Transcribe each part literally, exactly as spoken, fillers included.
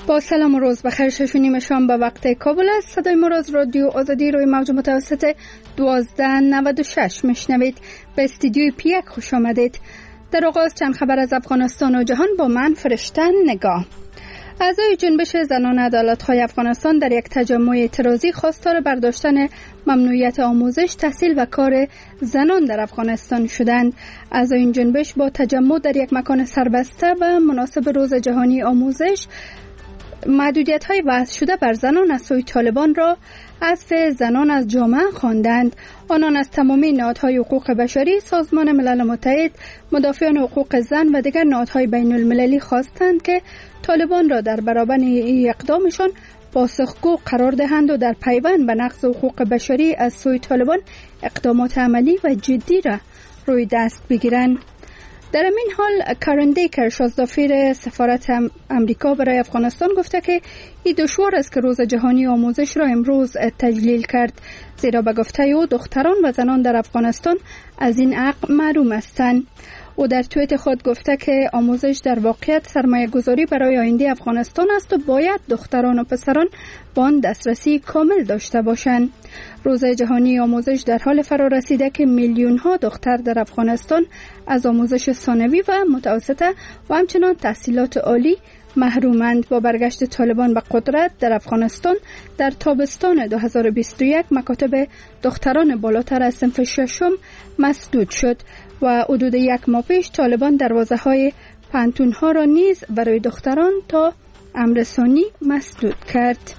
با سلام و روز بخیر، شش و نیم شام به وقت کابل است. صدای ما را از رادیو آزادی روی موج متوسط دوازده نود و شش میشنوید. به استودیوی پیک خوش آمدید. در آغاز چند خبر از افغانستان و جهان با من فرشته نگاه. اعضای جنبش زنان عدالت‌خواه افغانستان در یک تجمع اعتراضی خواستار برداشتن ممنوعیت آموزش، تحصیل و کار زنان در افغانستان شدند. اعضای این جنبش با تجمع در یک مکان سربسته و مناسب روز جهانی آموزش محدودیت‌های وضع شده بر زنان از سوی طالبان را حذف زنان از جامعه خواندند. آنان از تمامی نهادهای حقوق بشری، سازمان ملل متحد، مدافعان حقوق زن و دیگر نهادهای بین المللی خواستند که طالبان را در برابر اقدامشان پاسخگو قرار دهند و در پیوند به نقض حقوق بشری از سوی طالبان اقدامات عملی و جدی را روی دست بگیرند. در این حال کارن دیکر، شازدافیر سفارت امریکا برای افغانستان، گفته که این دشوار است که روز جهانی آموزش را امروز تجلیل کرد، زیرا به گفته او دختران و زنان در افغانستان از این حق محروم هستند. او در توییت خود گفته که آموزش در واقعیت سرمایه گذاری برای آینده افغانستان است و باید دختران و پسران با آن دسترسی کامل داشته باشند. روز جهانی آموزش در حال فرا رسیده که میلیون ها دختر در افغانستان از آموزش ثانوی و متوسطه و همچنان تحصیلات عالی محرومند. با برگشت طالبان به قدرت در افغانستان در تابستان دو هزار و بیست و یک مکاتب دختران بالاتر از صنف ششم مسدود شد و حدود یک ماه پیش طالبان دروازه های پانتون ها را نیز برای دختران تا امر ثانی مسدود کرد.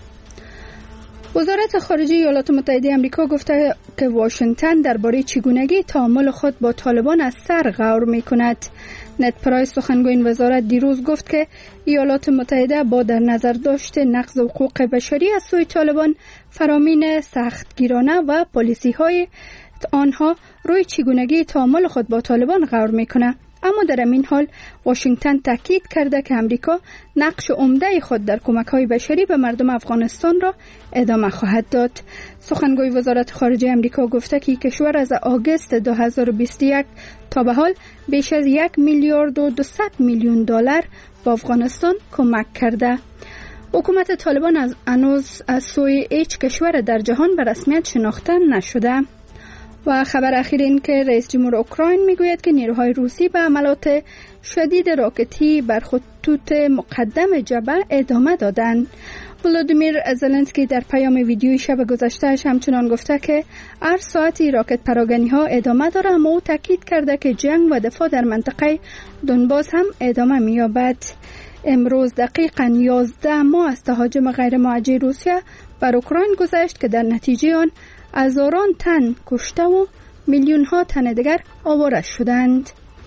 وزارت خارجه ایالات متحده آمریکا گفته که واشنگتن درباره چگونگی تعامل خود با طالبان از سر غور می‌کند. نت پرایس، سخنگوی این وزارت، دیروز گفت که ایالات متحده با در نظر داشت نقض حقوق بشری از سوی طالبان، فرامین سختگیرانه و پالیسی‌های آنها روی چگونگی تعامل خود با طالبان غور می‌کند. اما در این حال واشنگتن تاکید کرده که امریکا نقش عمده خود در کمک‌های بشری به مردم افغانستان را ادامه خواهد داد. سخنگوی وزارت خارجه امریکا گفته که کشور از آگوست دو هزار و بیست و یک تا به حال بیش از یک میلیارد و دویست میلیون دلار به افغانستان کمک کرده. حکومت طالبان از هنوز از سوی هیچ کشور در جهان به رسمیت شناخته نشده. و خبر اخیر این که رئیس جمهور اوکراین میگوید که نیروهای روسی به حملات شدید راکتی بر خطوط مقدم جبهه ادامه دادند. ولودیمیر زلنسکی در پیام ویدیویی شب گذشته‌اش همچنان گفته که هر ساعتی راکت پراگنی ها ادامه داره، اما او تاکید کرده که جنگ و دفاع در منطقه دونباس هم ادامه می‌یابد. امروز دقیقاً یازده ماه از تهاجم غیر موجه روسیه بر اوکراین گذشت که در نتیجه آن هزاران تن کشته و میلیون ها تن دیگر آواره شدند.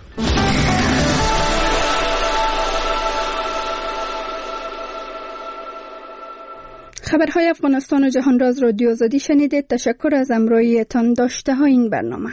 خبرهای افغانستان و جهان را از رادیو آزادی شنیدید. تشکر از همراهیتان داشته ها این برنامه.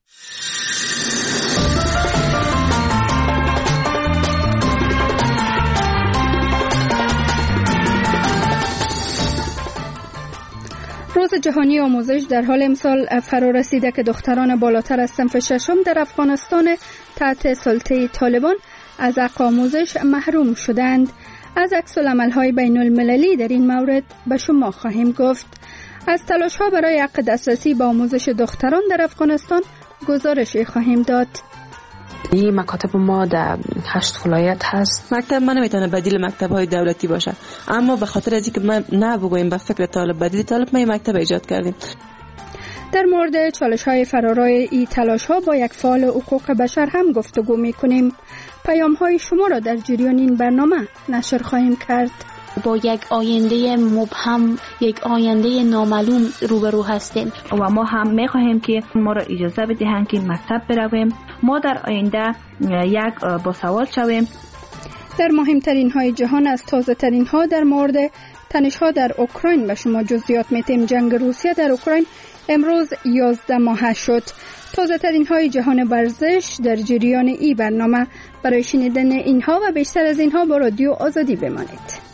روز جهانی آموزش در حال امسال فرا رسیده که دختران بالاتر از صنف ششم در افغانستان تحت سلطه طالبان از حق آموزش محروم شدند. از عکس‌العمل‌های بین المللی در این مورد به شما خواهیم گفت. از تلاش‌ها برای حق دسترسی به آموزش دختران در افغانستان گزارشی خواهیم داد. این مکاتب ما در هشت ولایت هست. مکتب من نمیتونه بدیل مکتب‌های دولتی باشه، اما به خاطر از اینکه ما نبگوییم به فکر طالب بدیل طالب، ما این مکتب ایجاد کردیم. در مورد چالش‌های فرارای این تلاش‌ها با یک فعال حقوق بشر هم گفتگو می‌کنیم. پیام‌های شما را در جریان این برنامه نشر خواهیم کرد. با یک آینده مبهم، یک آینده نامعلوم روبرو هستیم و ما هم می‌خواهیم که ما را اجازه بدهند که مکتب برویم، ما در آینده یک باسواد شویم. در مهمترین های جهان از تازه ترین ها در مورد تنش ها در اوکراین به شما جزئیات میتیم. جنگ روسیه در اوکراین امروز یازده ماه شد. تازه ترین های جهان ورزش در جریان ای برنامه. برای شنیدن اینها و بیشتر از اینها با رادیو آزادی بمانید.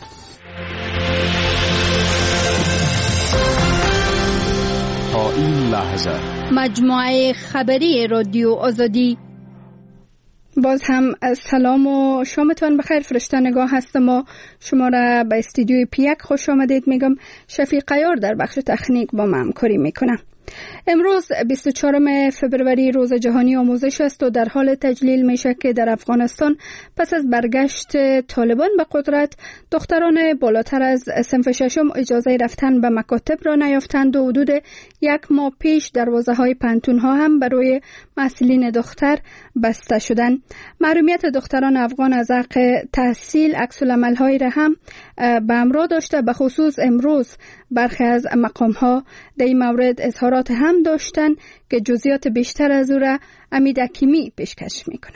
تا این لحظه مجموعه خبری رادیو آزادی. باز هم سلام و شامتان بخیر. فرشته نگاه هستم و شما را به استودیوی پیک خوش آمدید میگم. شفیق قیار در بخش تکنیک با من همکاری میکنم. امروز بیست و چهارم فوریه روز جهانی آموزش است و در حال تجلیل میشه که در افغانستان پس از برگشت طالبان به قدرت دختران بالاتر از صنف ششم اجازه رفتن به مکاتب را نیافتند و حدود یک ماه پیش دروازه های پنتون ها هم برای محصلین دختر بسته شدند. محرومیت دختران افغان از حق تحصیل عکس العمل هایی را هم به همراه داشته. به خصوص امروز برخی از مقام ها در این مورد اظهارات هم داشتن که جزئیات بیشتر از او را امید حکیمی پیشکش میکنه.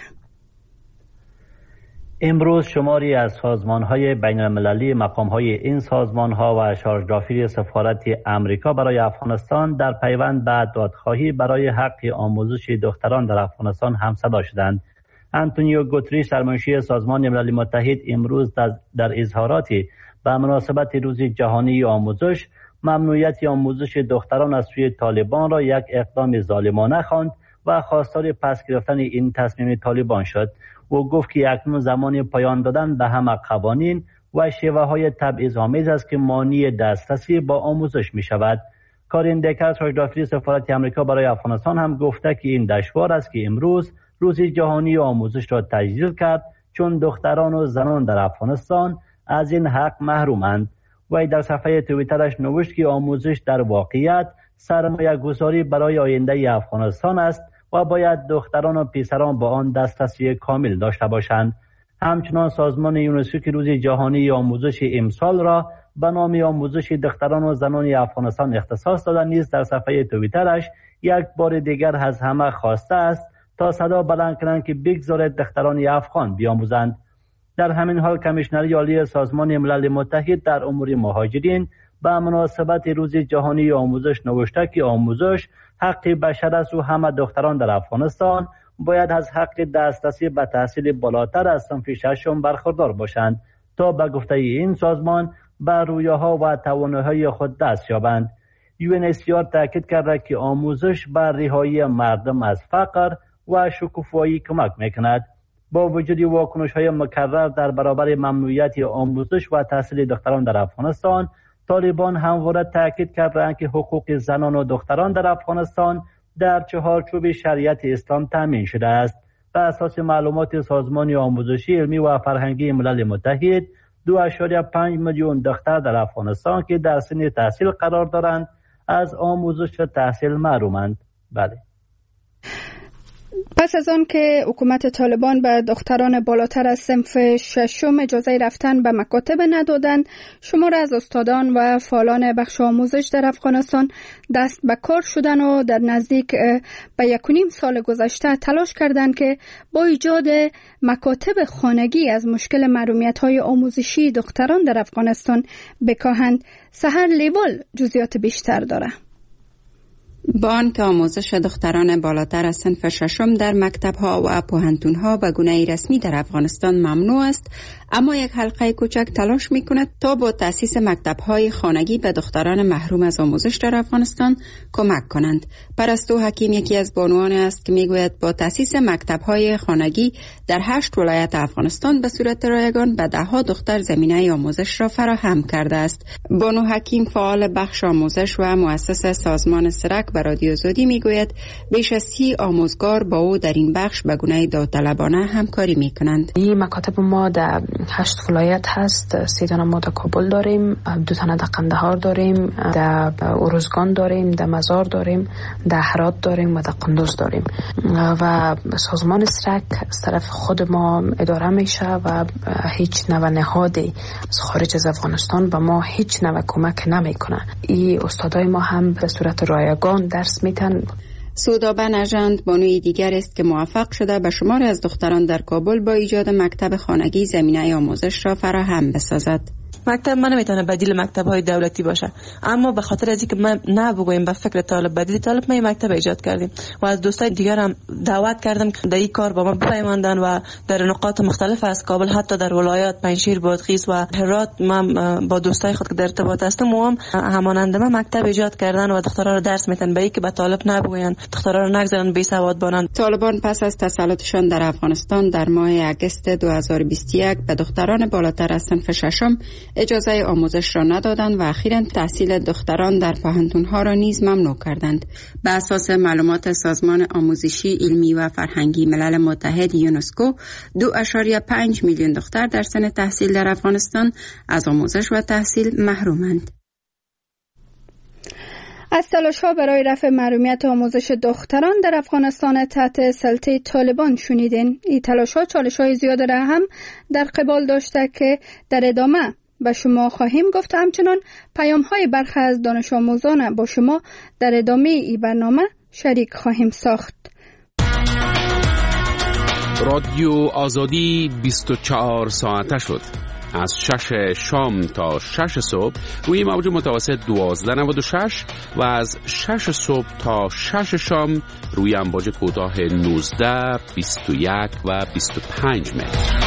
امروز شماری از سازمان‌های بین‌المللی مقام‌های این سازمان‌ها و شارژدافی سفارت امریکا برای افغانستان در پیوند به دادخواهی برای حق آموزش دختران در افغانستان همصدا شدند. آنتونیو گوتریش سرمنشی سازمان ملل متحد امروز در اظهاراتی به مناسبت روز جهانی آموزش ممنوعیت آموزش دختران از سوی طالبان را یک اقدام ظالمانه خواند و خواستار پس گرفتن این تصمیم طالبان شد. او گفت که اکنون زمان پایان دادن به همه قوانین و شیوه های تبعیض‌آمیز است که مانع دسترسی با آموزش می شود. کارین دکر شارژدافی سفارت امریکا برای افغانستان هم گفته که این دشوار است که امروز روز جهانی آموزش را تجلیل کرد چون دختران و زنان در افغانستان از این حق محرومند. و در صفحه توییترش نوشت که آموزش در واقعیت سرمایه گذاری برای آینده افغانستان است و باید دختران و پسران با آن دسترسی کامل داشته باشند. همچنان سازمان یونسکو که روز جهانی آموزش امسال را به نام آموزش دختران و زنان افغانستان اختصاص داده نیز در صفحه توییترش یک بار دیگر از همه خواسته است تا صدا بلند کنند که بگذارید دختران افغان بیاموزند. در همین حال کمیشنری عالی سازمان ملل متحد در امور مهاجرین به مناسبت روز جهانی آموزش نوشته که آموزش حق بشر است و همه دختران در افغانستان باید از حق دسترسی به تحصیل بالاتر از صنف ششم برخوردار باشند تا به گفته این سازمان به رویاها و توانایی‌های خود دست یابند. یو ان اچ سی آر تاکید کرده که آموزش به رهایی مردم از فقر و شکوفایی کمک میکند. با وجود واکنش‌های مکرر در برابر ممنوعیت آموزش و تحصیل دختران در افغانستان، طالبان همواره تاکید کردند که حقوق زنان و دختران در افغانستان در چهارچوب شریعت اسلام تامین شده است. بر اساس معلومات سازمان آموزشی علمی و فرهنگی ملل متحد، دو ممیز پنج میلیون دختر در افغانستان که در سن تحصیل قرار دارند از آموزش و تحصیل محرومند. بله. پس از آن که حکومت طالبان به دختران بالاتر از صنف ششم اجازه رفتن به مکاتب ندادند، شمار از استادان و فعالان بخش آموزش در افغانستان دست به کار شدند و در نزدیک به یک و نیم سال گذشته تلاش کردند که با ایجاد مکاتب خانگی از مشکل محرومیت‌های آموزشی دختران در افغانستان بکاهند. سحر لیوال جزئیات بیشتر دارد. با آنکه آموزش دختران بالاتر از صنف ششم در مکتب‌ها و پوهنتون‌ها به گونه رسمی در افغانستان ممنوع است، اما یک حلقه کوچک تلاش می‌کند تا با تأسیس مکتب‌های خانگی به دختران محروم از آموزش در افغانستان کمک کنند. پرستو حکیم یکی از بانوان است که می‌گوید با تأسیس مکتب‌های خانگی در هشت ولایت افغانستان به صورت رایگان به ده‌ها دختر زمینه آموزش را فراهم کرده است. بانو حکیم فعال بخش آموزش و مؤسس سازمان سرک به رادیو زودی میگوید بیش از سی آموزگار با او در این بخش به گونه داوطلبانه همکاری میکنند. این مکاتب ما در هشت ولایت هست. سه تا ما در کابل داریم، دو تا در قندهار داریم، در ارزگان داریم، در مزار داریم، در هرات داریم و در قندوز داریم. و سازمان سرک از طرف خود ما اداره میشه و هیچ نوع نهادی از خارج از افغانستان به ما هیچ نوع کمک نمیکنه. این استادای ما هم به صورت رایگان درس میتن. سودابه نژند بانوی دیگر است که موفق شده به شمار از دختران در کابل با ایجاد مکتب خانگی زمینه آموزش را فراهم بسازد. مکتب من نمیتونه بدیل مکتب های دولتی باشه، اما به خاطر از اینکه ما نبگویم به فکر طالب بدیل طالب، ما این مکتب ایجاد کردیم و از دوستای دیگر هم دعوت کردم که در این کار با ما بپیوندن و در نقاط مختلف از کابل، حتی در ولایات پنجشیر، بادغیس و هرات، من با دوستای خود که در ارتباط هستم و هم همانند ما مکتب ایجاد کردن و دخترها رو درس میتن به اینکه به طالب نبگوین، دخترها رو نگذارن بی سواد بانن. طالبان پس از تسلطشان در افغانستان در ماه اگست دو هزار و بیست و یک به دختران بالاتر از صنف ششم اجازه آموزش را ندادند و اخیراً تحصیل دختران در پوهنتون‌ها را نیز ممنوع کردند. به اساس معلومات سازمان آموزشی، علمی و فرهنگی ملل متحد یونسکو، دو ممیز پنج میلیون دختر در سن تحصیل در افغانستان از آموزش و تحصیل محرومند. از تلاش‌ها برای رفع محرومیت آموزش دختران در افغانستان تحت سلطه طالبان شنیدین. این تلاش‌ها چالش‌های زیاد را هم در قبال داشته که در ادامه به شما خواهیم گفت. همچنان پیام‌های برخی از دانش آموزان با شما در ادامه این برنامه شریک خواهیم ساخت. رادیو آزادی بیست و چهار ساعته شد. از شش شام تا شش صبح روی موج متوسط دوازده نود و شش و از شش صبح تا شش شام روی امواج کوتاه نوزده، بیست و یک و بیست و پنج متر.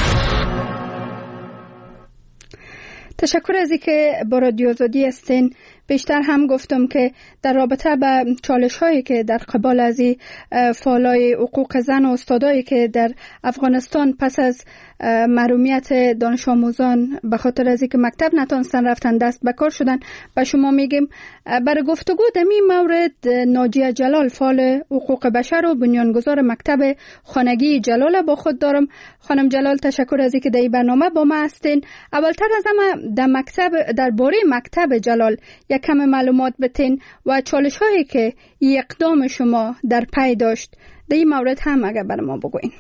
تشکر از اینکه با رادیو آزادی هستین. بیشتر هم گفتم که در رابطه به چالش هایی که در قبال از فعالای حقوق زن و استادایی که در افغانستان پس از محرومیت دانش آموزان به خاطر از اینکه مکتب نتونستن رفتن دست به کار شدن به شما میگیم. برای گفتگو در این مورد ناجیه جلال، فعال حقوق بشر و بنیانگذار مکتب خانگی جلال با خود دارم. خانم جلال، تشکر از اینکه در این برنامه با ما هستین. اولتر از همه در مکتب درباره مکتب جلال یک کم معلومات بتین و چالش هایی که اقدام شما در پی داشت در این مورد هم اگر برای ما بگوین.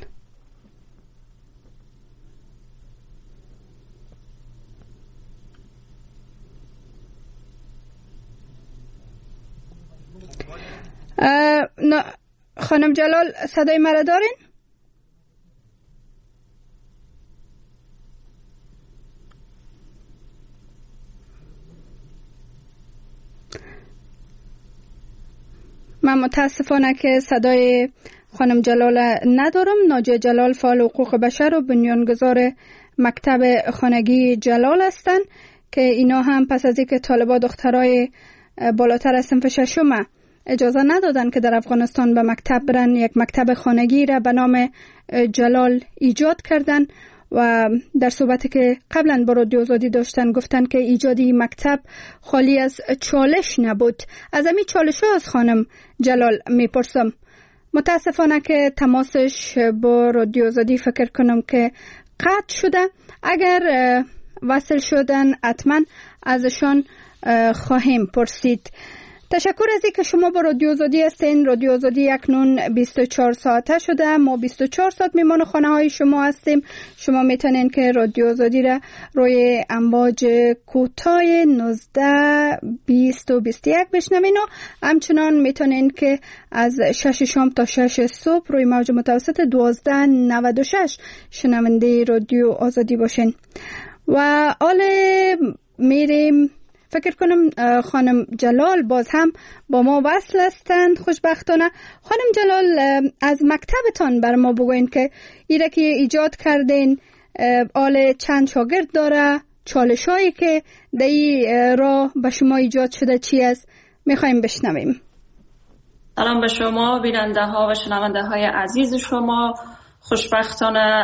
خانم جلال، صدای مرا دارین؟ من متاسفانه که صدای خانم جلال ندارم. ناجیه جلال فعال حقوق بشر و بنیانگذار مکتب خانگی جلال هستند که اینا هم پس از اینکه طالبا دخترای بالاتر از صنف ششم اجازه ندادن که در افغانستان به مکتب برن، یک مکتب خانگی را به نام جلال ایجاد کردن و در صحبتی که قبلا با رادیو آزادی داشتن گفتن که ایجادی مکتب خالی از چالش نبود. از همین چالش ها از خانم جلال میپرسم. متاسفانه که تماسش با رادیو آزادی فکر کنم که قطع شده. اگر وصل شدن حتما ازشان خواهیم پرسید. تشکر از اینکه شما با رادیو آزادی هستین. رادیو آزادی اکنون بیست و چهار ساعته شده. ما بیست و چهار ساعت میمان خانه های شما هستیم. شما میتونین که رادیو آزادی را روی امواج کوتاه نوزده، بیست و بیست و یک بشنوین و همچنان میتونین که از شش شام تا شش صبح روی موج متوسط دوازده نود و شش شنونده رادیو آزادی باشین. و حال میریم، فکر کنم خانم جلال باز هم با ما وصل هستند خوشبختانه. خانم جلال، از مکتبتان بر ما بگوین که ایره که ایجاد کردین آل چند شاگرد داره، چالش هایی که در این راه به شما ایجاد شده چی است؟ میخوایم بشنویم. سلام به شما بیننده ها و شنونده های عزیز شما. خوشبختانه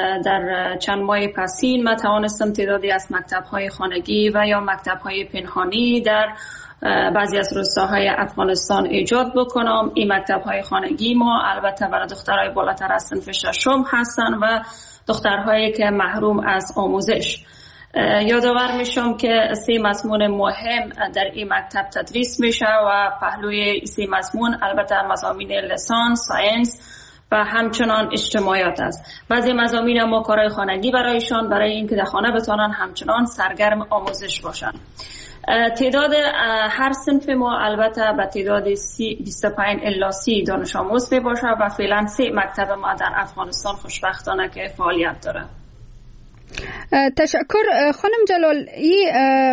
در چند ماه پسین من توانستم تعدادی از مکتب‌های خانگی و یا مکتب‌های پنهانی در بعضی از روستاهای افغانستان ایجاد بکنم. این مکتب‌های خانگی ما البته برای دخترای بالاتر از صنف ششم هستن و دخترهایی که محروم از آموزش. یادآور میشم که سه مضمون مهم در این مکتب تدریس میشه و پهلوی سه مضمون البته مضامین لسان، ساینس و همچنان اجتماعیات است. بعضی مضامین ما کارهای خانگی برایشان، برای اینکه در خانه بتونن همچنان سرگرم آموزش باشن. تعداد هر صنف ما البته به تعداد بیست و پنج الی سی دانش آموز می باشه و فعلا سه مکتب ما در افغانستان خوشبختانه که فعالیت داره. تشکر خانم جلال. این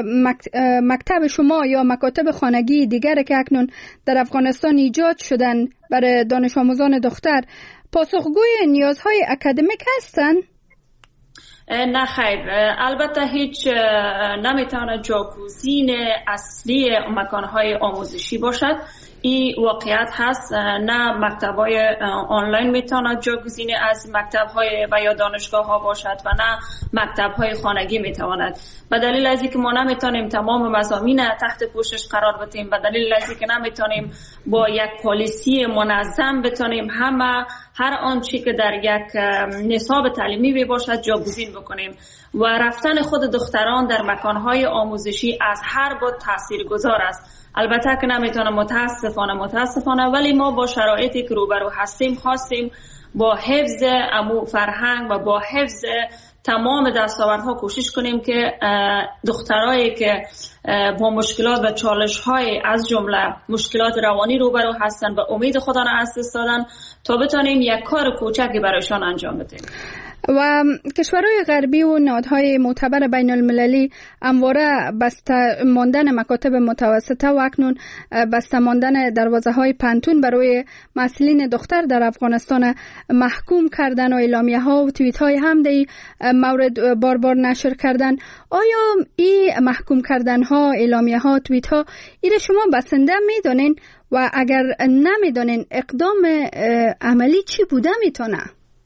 مکتب شما یا مکاتب خانگی دیگر که اکنون در افغانستان ایجاد شدن برای دانش آموزان دختر پاسخگوی نیازهای اکادمیک هستند؟ نه خیر، البته هیچ نمیتونه جاگزین اصلی مکانهای آموزشی باشد. این واقعیت هست. نه مکتب‌های آنلاین میتونه جاگزین از مکتب‌های و یا دانشگاه‌ها باشد و نه مکتب‌های خانگی میتواند. به دلیل از اینکه ما نمیتونیم تمام مضامین تحت پوشش قرار بدیم، به دلیل از اینکه نمیتونیم با یک پالیسی منظم بتونیم همه هر آنچه که در یک نصاب تعلیمی باشد جاگزین بکنیم و رفتن خود دختران در مکان‌های آموزشی از هر بود تاثیرگذار است. البته که نمیتونم متاسفانه متاسفانه ولی ما با شرایطی که روبرو هستیم خواستیم با حفظ امو فرهنگ و با حفظ تمام دستاوردها کوشش کنیم که دخترایی که با مشکلات و چالش‌های از جمله مشکلات روانی روبرو هستن و امید خدا را از دست دادن تا بتونیم یک کار کوچکی برایشان انجام بدیم. و کشورهای غربی و نهادهای معتبر بین المللی همواره بسته ماندن مکاتب متوسطه و اکنون بسته ماندن دروازه های پانتون برای مسئولین دختر در افغانستان محکوم کردن و اعلامیه ها و توییت های هم در مورد بار بار نشر کردن. آیا این محکوم کردن ها، اعلامیه ها، توییت ها ایره شما بسنده میدونین و اگر نمیدونین اقدام عملی چی بوده میتونه؟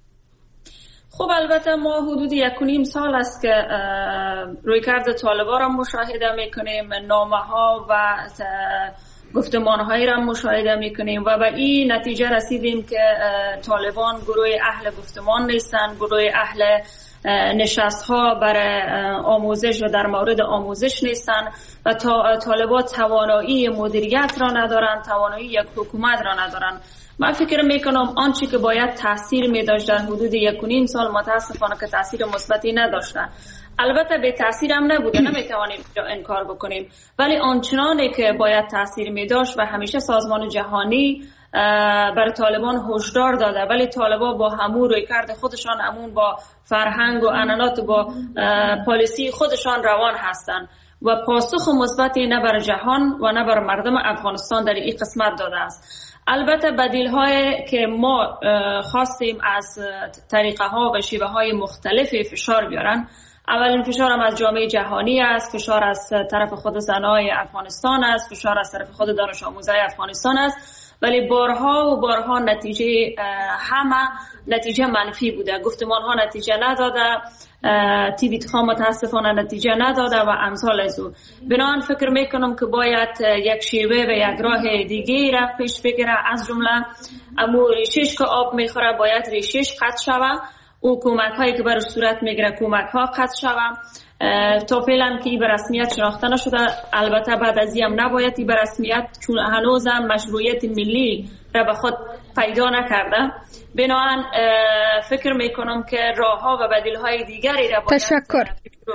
خب البته ما حدود یک و نیم سال است که رویکرد طالبان را مشاهده میکنیم، نامه ها و گفتمان هایی را مشاهده میکنیم و به این نتیجه رسیدیم که طالبان گروه اهل گفتمان نیستند، گروه اهل نشست ها برای آموزش و در مورد آموزش نیستند و طالبان توانایی مدیریت را ندارند، توانایی یک حکومت را ندارند. من فکر میکنم آنچه که باید تاثیر می داشت در حدود یک و نیم سال متاسفانه که تاثیر مثبتی نداشته. البته به تاثیر هم نبوده، نمیتوانیم انکار بکنیم، ولی آنچنانی که باید تاثیر می داشت و همیشه سازمان جهانی بر طالبان هشدار داده ولی طالبان با همون رویکرد خودشان، همون با فرهنگ و عنعنات با پالیسی خودشان روان هستند و پاسخ مثبتی نه بر جهان و نه بر مردم افغانستان در این قسمت داده است. البته بدیل‌های که ما خواستیم از طریقه ها و شیوه های مختلفی فشار بیارن، اولین فشار هم از جامعه جهانی است، فشار از طرف خود زنای افغانستان است، فشار از طرف خود دانش آموزای افغانستان است، ولی بارها و بارها نتیجه همه نتیجه منفی بوده. گفتمان ها نتیجه نداده، تیویت ها متاسفانه نتیجه نداده و امثال از او. بنابراین فکر میکنم که باید یک شیوه و یک راه دیگه را پیش بگیره، از جمله امو ریشش که آب میخوره باید ریشش قطع شود، او کمک هایی که بر صورت میگیره کمک ها قطع شود. تا فعلا که ای به رسمیت شناخته نشده، البته بعد از این هم نباید ای به رسمیت، چون هنوز هم مشروعیت ملی را به خود پیدا نکرده. بنابراین فکر میکنم که راه ها و بدیل های دیگری را باید تشکر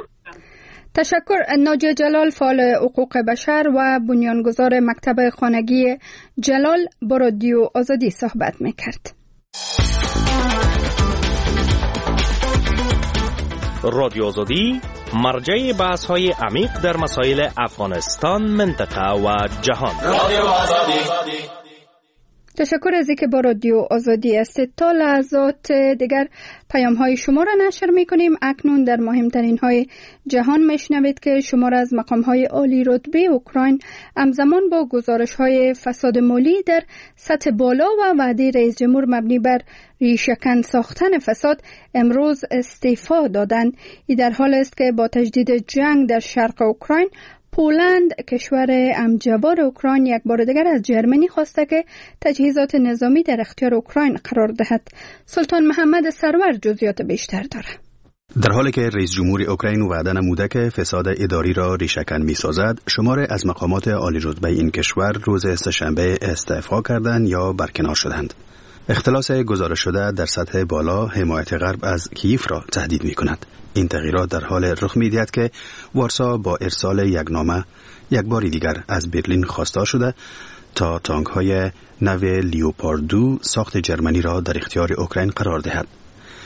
تشکر ناجیه جلال، فعال حقوق بشر و بنیانگذار مکتب خانگی جلال، با رادیو آزادی صحبت میکرد. رادیو آزادی مرجع بحث های عمیق در مسائل افغانستان، منطقه و جهان. رادیو آزادی. تشکر از اینکه با رادیو آزادی هستید. تا لحظات دیگر پیام های شما را نشر می کنیم. اکنون در مهمترین های جهان میشنوید که شمار از مقام های عالی رتبه اوکراین همزمان با گزارش های فساد مالی در سطح بالا و وعده رئیس جمهور مبنی بر ریشه‌کن ساختن فساد امروز استعفا دادند. این در حال است که با تجدید جنگ در شرق اوکراین، پولند کشور همجوار اوکراین یک بار دیگر از جرمنی خواسته که تجهیزات نظامی در اختیار اوکراین قرار دهد. سلطان محمد سرور جزئیات بیشتر داره. در حالی که رئیس جمهور اوکراین وعده نموده که فساد اداری را ریشه‌کن می‌سازد، شمار از مقامات عالی رتبه این کشور روز سه‌شنبه استعفا کردند یا برکنار شدند. اختلاس گزارش شده در سطح بالا حمایت غرب از کیف را تهدید می‌کند. این تغییرات در حال رخ می‌دهد که وارسا با ارسال یک نامه یک بار دیگر از برلین خواسته شده تا تانک‌های نو لیوپارد دو ساخت جرمنی را در اختیار اوکراین قرار دهد.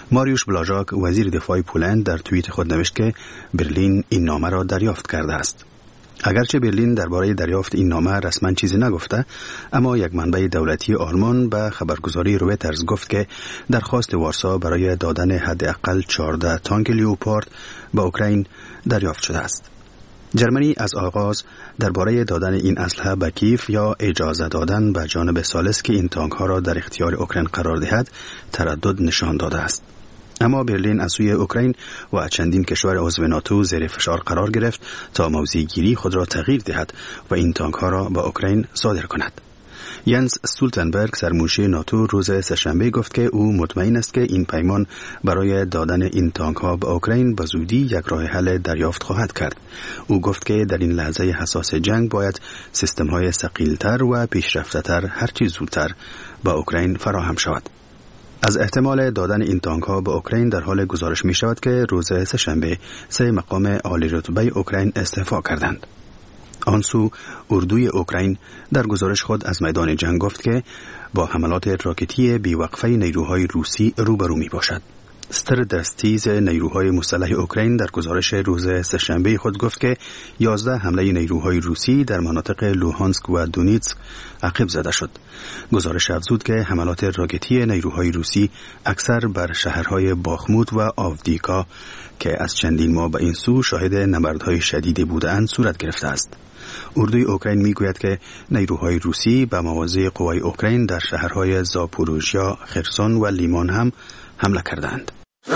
ماریوش بلاژاک وزیر دفاع پولند در توییت خود نوشت که برلین این نامه را دریافت کرده است. اگرچه برلین درباره دریافت این نامه رسما چیزی نگفته، اما یک منبع دولتی آلمان به خبرگزاری رویترز گفت که درخواست وارسا برای دادن حداقل چهارده تانک لیوپارد به اوکراین دریافت شده است. جرمنی از آغاز درباره دادن این اسلحه به کیف یا اجازه دادن به جانب ثالث که این تانک ها را در اختیار اوکراین قرار دهد تردد نشان داده است. اما برلین از سوی اوکراین و چندین کشور عضو ناتو زیر فشار قرار گرفت تا موضع گیری خود را تغییر دهد و این تانک ها را به اوکراین صادر کند. ینس استولتنبرگ سرمنشی ناتو روز سه‌شنبه گفت که او مطمئن است که این پیمان برای دادن این تانک ها به اوکراین به زودی یک راه حل دریافت خواهد کرد. او گفت که در این لحظه حساس جنگ باید سیستم های ثقیل‌تر و پیشرفته‌تر هرچی زودتر به اوکراین فراهم شود. از احتمال دادن این تانک ها به اوکراین در حال گزارش می شود که روز سه‌شنبه سه مقام عالی رتبه اوکراین استعفا کردند. آنسو اردوی اوکراین در گزارش خود از میدان جنگ گفت که با حملات راکتی بیوقفه نیروهای روسی روبرو می باشد. ستردستیز نیروهای مسلح اوکراین در گزارش روز سه‌شنبه خود گفت که یازده حمله نیروهای روسی در مناطق لوهانسک و دونیتسک عقب زده شد. گزارش افزود که حملات راکتی نیروهای روسی اکثر بر شهرهای باخموت و آودیکا که از چندین ماه به این سو شاهد نبردهای شدیدی بودند صورت گرفته است. اردوی اوکراین میگوید که نیروهای روسی به مواضع قوای اوکراین در شهرهای زاپوروژیا، خرسون و لیمان هم حمله کردند.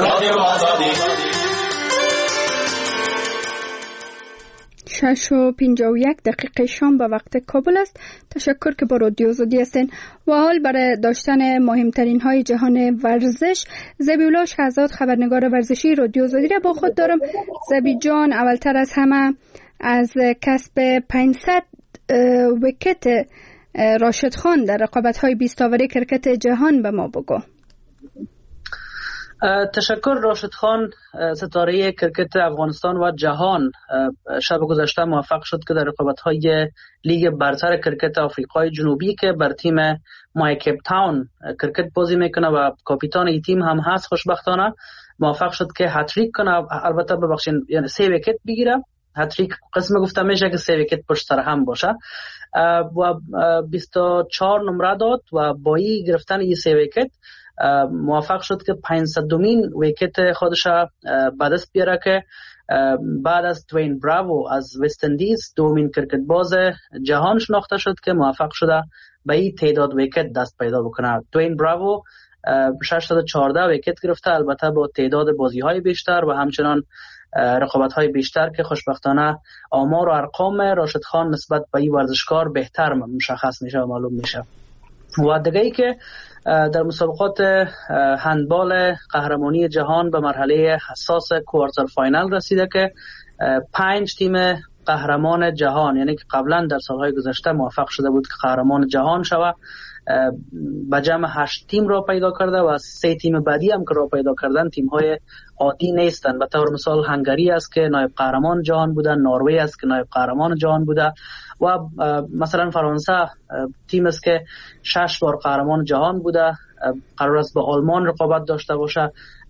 شش و پنجاه و یک دقیقه شام به وقت کابل است. تشکر که با رادیو آزادی هستین و حال برای داشتن مهمترین های جهان ورزش زبیولا شهزاد خبرنگار ورزشی رادیو آزادی را با خود دارم. زبی جان، اولتر از همه از کسب پانصد ویکت راشد خان در رقابت های بیست اوری کرکت جهان به ما بگو. تشکر. راشد خان ستاره کرکت افغانستان و جهان شب گذشته موفق شد که در رقابت‌های لیگ برتر کرکت آفریقای جنوبی که بر تیم مای کیپ تاون کرکت بازی میکنه و کاپیتان این تیم هم هست خوشبختانه موفق شد که هتریک کنه. البته ببخشید یعنی سه ویکت بگیره. هتریک قسم گفته میشه که سه ویکت پشت سر هم باشه و بیست و چهار نمره داد و با این گرفتن این سه ویکت موفق شد که پانصدمین ویکت خودش به دست بیاره که بعد از دوین براوو از وست اندیز دومین کرکت باز جهان شناخته شد که موفق شده به این تعداد ویکت دست پیدا بکنه. دوین براوو ششصد و چهارده ویکت گرفته، البته با تعداد بازی های بیشتر و همچنان رقابت های بیشتر که خوشبختانه آمار و ارقام راشد خان نسبت به این ورزشکار بهتر مشخص میشه و معلوم میشه. و دیگه ای که در مسابقات هندبال قهرمانی جهان به مرحله حساس کوارتر فاینال رسیده که پنج تیم قهرمان جهان، یعنی که قبلا در سالهای گذشته موفق شده بود که قهرمان جهان شوه، به جمع هشت تیم را پیدا کرده و سه تیم بعدی هم که را پیدا کردن تیم های عادی نیستن. به طور مثال هنگری است که نایب قهرمان جهان بوده، نروژ است که نایب قهرمان جهان بوده و مثلا فرانسه تیم است که شش بار قهرمان جهان بوده، قرار است با آلمان رقابت داشته باشه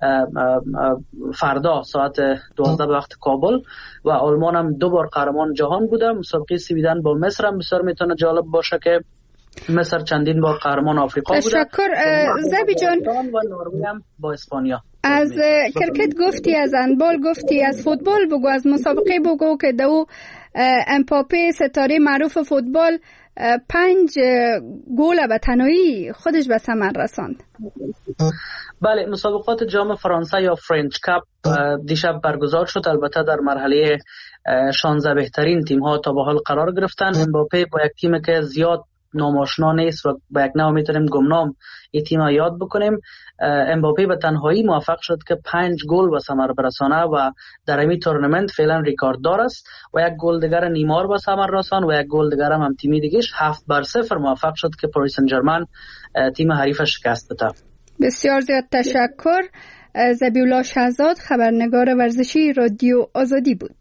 فردا ساعت دوازده به وقت کابل و آلمان هم دو بار قهرمان جهان بوده. مسابقه سویدن با مصر هم بسیار میتونه جالب باشه که مصر چندین بار قهرمان آفریقا بوده. تشکر زبی جان. و نروژ هم با اسپانیا. از کرکت گفتی، از هندبال گفتی، از فوتبال بگو، از مسابقه بگو که دو امباپه ستاره معروف فوتبال پنج گل به تنهایی خودش به ثمر رساند. بله، مسابقات جام فرانسه یا فرنچ کاپ دیشب برگزار شد. البته در مرحله شانزده بهترین تیم ها تا به حال قرار گرفتن. امباپه با یک تیم که زیاد ناماشنا نیست و با یک نوع میتونیم گمنام این تیم ها یاد بکنیم، امباپه به تنهایی موفق شد که پنج گل به ثمر برسانه و در این تورنمنت فعلا ریکارددار است و یک گل دیگر نیمار به ثمر رساند و یک گل دیگر هم, هم تیمی دیگهش هفت بر صفر موفق شد که پاریس سن ژرمن تیم حریف شکست بده. بسیار زیاد تشکر. زبیولا شهزاد خبرنگار ورزشی رادیو آزادی بود.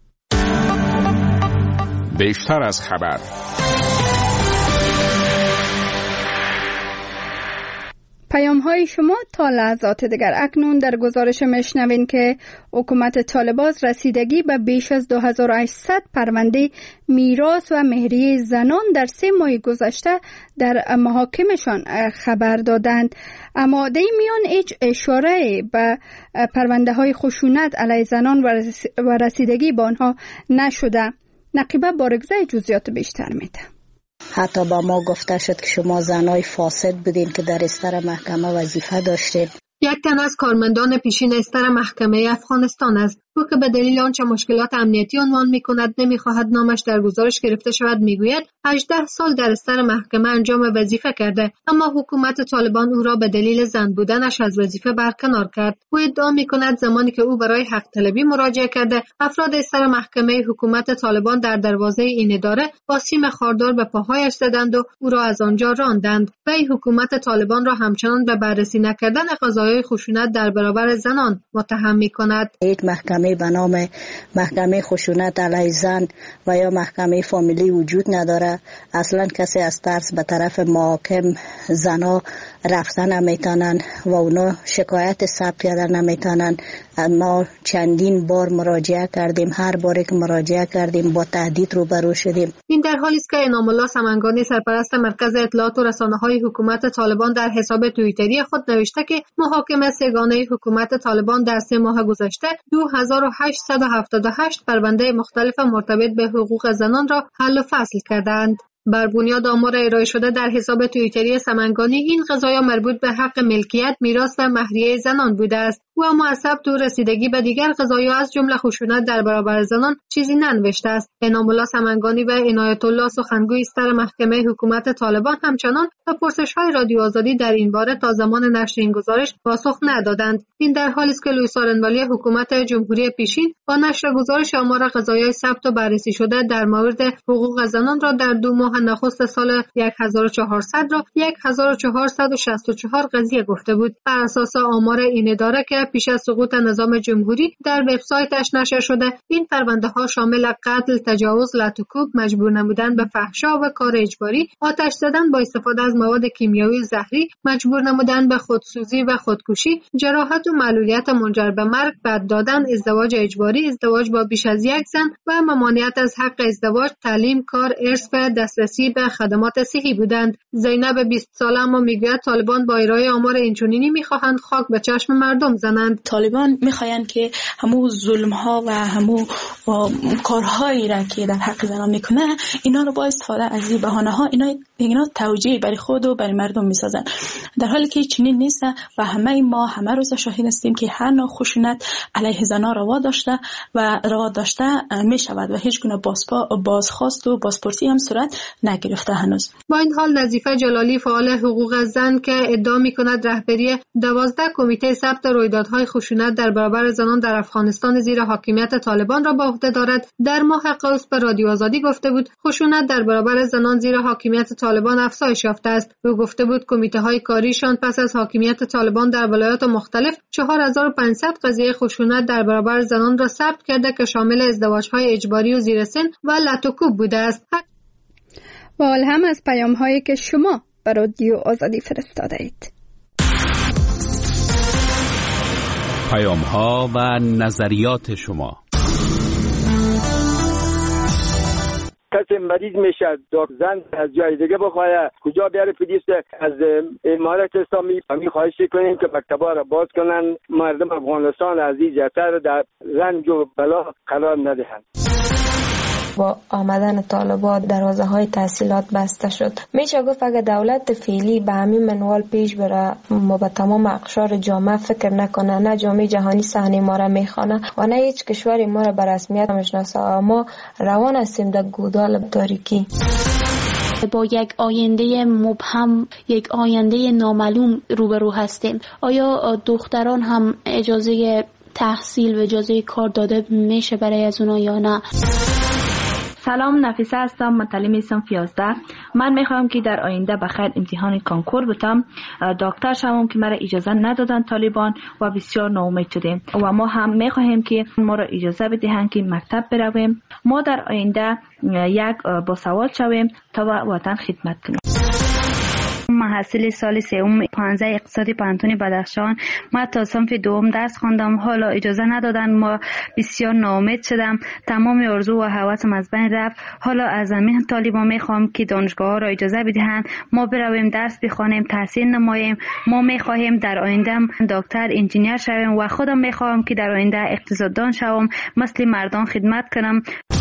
بیشتر از خبر پیام های شما تا لحظات دیگر. اکنون در گزارش میشنوین که حکومت طالبان رسیدگی به بیش از دو هزار و هشتصد پرونده میراث و مهریه زنان در سه ماه گذشته در محاکمشان خبر دادند. اما در این میان هیچ اشاره به پرونده های خشونت علیه زنان و رسیدگی به آنها نشده. نقیبه بارگزه جزئیات بیشتر میده. حتی با ما گفته شد که شما زنای فاسد بودین که در استر محکمه وظیفه داشتید. یک تن از کارمندان پیشین استر محکمه افغانستان است. او که به دلیل آنچه مشکلات امنیتی عنوان می‌کند نمی‌خواهد نامش در گزارش گرفته شود میگوید هجده سال در استر محکمه انجام وظیفه کرده، اما حکومت طالبان او را به دلیل زن بودنش از وظیفه برکنار کرد. او ادعا می‌کند زمانی که او برای حق طلبی مراجعه کرده افراد استر محکمه حکومت طالبان در دروازه این اداره با سیم خاردار به پاهایش زدند و او را از آنجا راندند و این حکومت طالبان را همچنان به بررسی نکردن قضایای خشونت در برابر زنان متهم می‌کند. به نام محکمه خشونت علیه زن و یا محکمه فامیلی وجود نداره. اصلا کسی از ترس به طرف محاکم زنا رفتن نمیتونن و اونا شکایت ثبت کردن نمیتونن. ما چندین بار مراجعه کردیم، هر باری که مراجعه کردیم با تهدید روبرو شدیم. این در حالی است که انعام الله سمنگانی سرپرست مرکز اطلاعات و رسانه‌های حکومت طالبان در حساب توییتری خود نوشته که محاکمه سگانه حکومت طالبان در سه ماه گذشته دو هزار و هشتصد و هفتاد و هشت پرونده مختلف مرتبط به حقوق زنان را حل و فصل کردند. بر بنیاد آمار ارائه شده در حساب توییتری سمنگانی این قضایا مربوط به حق ملکیت، میراث و مهریه زنان بوده است. او اما از ثبت و رسیدگی به دیگر قضایا از جمله خشونت در برابر زنان چیزی ننوشته است. انعام الله سمنگانی و عنایت الله سخنگوی استر محکمه حکومت طالبان همچنان به پرسش‌های رادیو آزادی در این باره تا زمان نشر این گزارش پاسخ ندادند. این در حالی است که لوئیس آرنوالی حکومت جمهوری پیشین با نشر گزارش آمار قضایای ثبت و بررسی شده در مورد حقوق زنان را در دو ماه نخست سال هزار و چهارصد را هزار و چهارصد و شصت و چهار قضیه گفته بود. بر اساس آمار این اداره که پیش از سقوط نظام جمهوری در وبسایتش نشر شده، این پرونده ها شامل قتل، تجاوز، لط و کوب، مجبور نمودن به فحشا و کار اجباری، آتش زدن با استفاده از مواد کیمیایی زهری، مجبور نمودن به خودسوزی و خودکشی، جراحت و معلولیت منجر به مرگ، بد دادن، ازدواج اجباری، ازدواج با بیش از یک زن و ممانعت از حق ازدواج، تعلیم، کار، ارث و دسترسی به خدمات صحی بودند. زینب بیست ساله اما میگوید طالبان با ارائه آمار اینچنینی میخواهند خاک به چشم مردم زنند. طالبان میخواهند که همو ظلم ها و همو کارهایی را که در حق زنان میکنه اینا رو با استفاده از این بهانه ها اینا اینا توجیه برای خود و برای مردم میسازن، در حالی که چنین نیست و همه ما همه روز شاهد هستیم که هر نوع خشونت علیه زنان روا داشته و روا داشته میشود و هیچ گونه بازخواست و بازپرسی هم صورت نگرفته هنوز. با این حال نظیفه جلالی فعال حقوق زن که ادعا میکند رهبری دوازده کمیته ثبت رویدادهای خشونت در برابر زنان در افغانستان زیر حاکمیت طالبان را به عهده دارد، در ماه قوس به رادیو آزادی گفته بود خشونت در برابر زنان زیر حاکمیت طالبان افزایش یافته است. او گفته بود کمیته های کاریشان پس از حاکمیت طالبان در ولایات مختلف چهار هزار و پانصد قضیه خشونت در برابر زنان را ثبت کرده که شامل ازدواج‌های اجباری و زیر سن و لط و کوب بوده است. و حال هم از پیام هایی که شما به رادیو آزادی فرستاده اید. پیام ها و نظریات شما. کسی مریض میشه زن از جای دیگه بخواه کجا بیاره پلیس از امارت اسلامی همین خواهش کنیم که مکتبا را باز کنن، مردم افغانستان عزیز یتر در رنج و بلا قرار ندهند. با آمدن طالبان دروازه های تحصیلات بسته شد. میشه گفت اگر دولت فعلی به همین منوال پیش بره ما به تمام اقشار جامعه فکر نکنه، نه جامعه جهانی صحنه ما را میخوانه و نه هیچ کشوری ما را به رسمیت میشناسه، ما روان هستیم در گودال تاریکی. با یک آینده مبهم، یک آینده نامعلوم روبرو هستیم. آیا دختران هم اجازه تحصیل و اجازه کار داده میشه برای از اونا یا نه؟ سلام، نفیسه هستم، متعلم صنف یازده. من میخوام که در آینده بخیر امتحان کانکور بتم، دکتر شوم که مرا اجازه ندادن طالبان و بسیار ناامید شدیم و ما هم میخواهیم که ما را اجازه بدهند که مکتب برویم، ما در آینده یک با سوال شویم تا وطن خدمت کنیم. محصل سال سوم پانزده اقتصادی پانتون بدخشان. ما تا صنف دوم درس خواندم، حالا اجازه ندادن، ما بسیار ناامید شدم، تمام آرزو و هوسم از بین رفت. حالا از همین طالبان میخوام که دانشگاه ها را اجازه بدهند ما برویم درس بخوانیم، تحصیل نماییم. ما میخواهیم در آینده دکتر، انجینیر شویم و خودم میخواهم که در آینده اقتصاددان شوم، مثل مردان خدمت کنم.